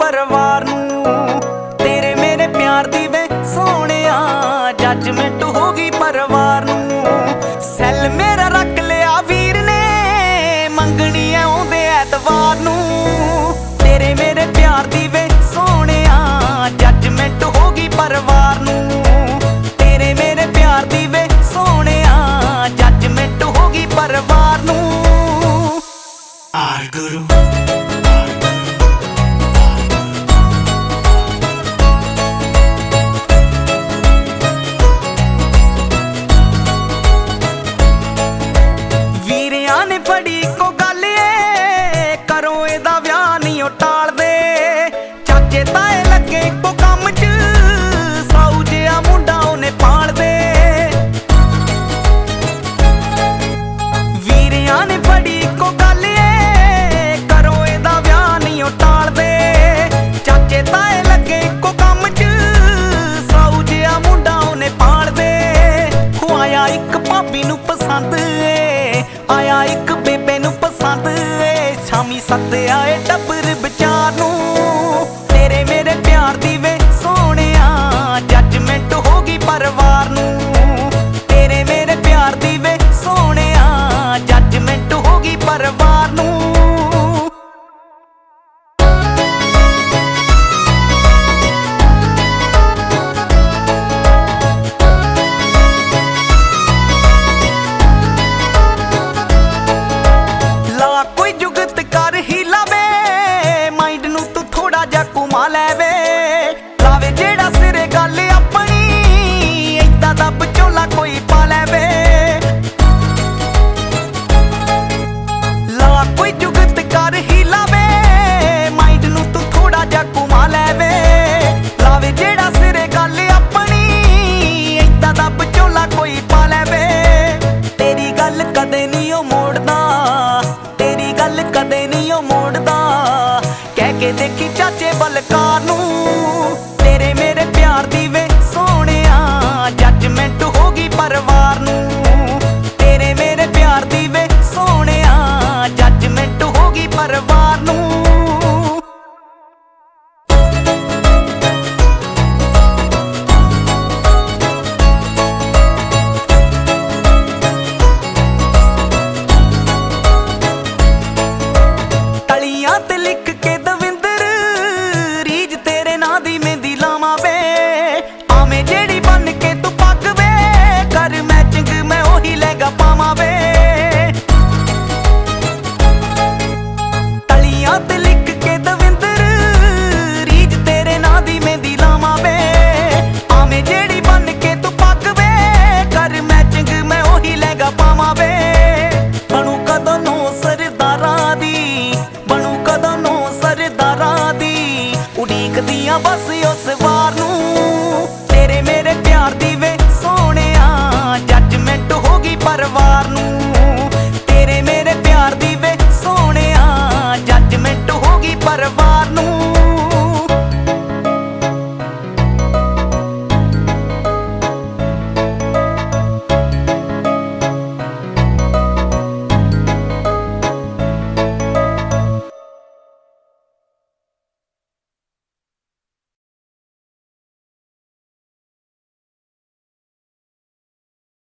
परिवार नूं। तेरे मेरे प्यार दी वे सोहणिया जजमेंट हो गई परिवार नूं। सैल मेरा रख लिया वीर ने मंगनी आउंदे ऐतवार नूं। तेरे मेरे प्यार दी वे सोहणिया जजमेंट हो गई परिवार नूं। तेरे मेरे प्यार दी वे सोहणिया जजमेंट हो गई परिवार नूं। आर गुरु फड़ी को गल करो एदा व्याह नहीं टाल दे। चाचे ताए लगे को कम च साऊ जिहा मुंडा उन्हें पाल दे। वीरिया ने फड़ी को गल करो एदा व्याह नहीं टाल दे। चाचे ताए लगे को कम च साऊ जिहा मुंडा उन्हें पाल दे। आया एक भाभी नूं पसंद आया एक बेबे नूं पसंद शामी सत आए टब्बर विचार नूं। तेरे मेरे प्यार दी वे सोहणिया जजमेंट हो गई परिवार नूं। तेरे मेरे प्यार दी वे सोहणिया जजमेंट हो गई परिवार नूं। लावे जेड़ा सिरे गल अपनी इदा दा बचोला कोई पा लैवे। ला कोई जुगत कर ही लावे माइंड नू तू थोड़ा जा घुमा लैवे। लावे जेड़ा सिरे गल अपनी इदा दा बचोला कोई पा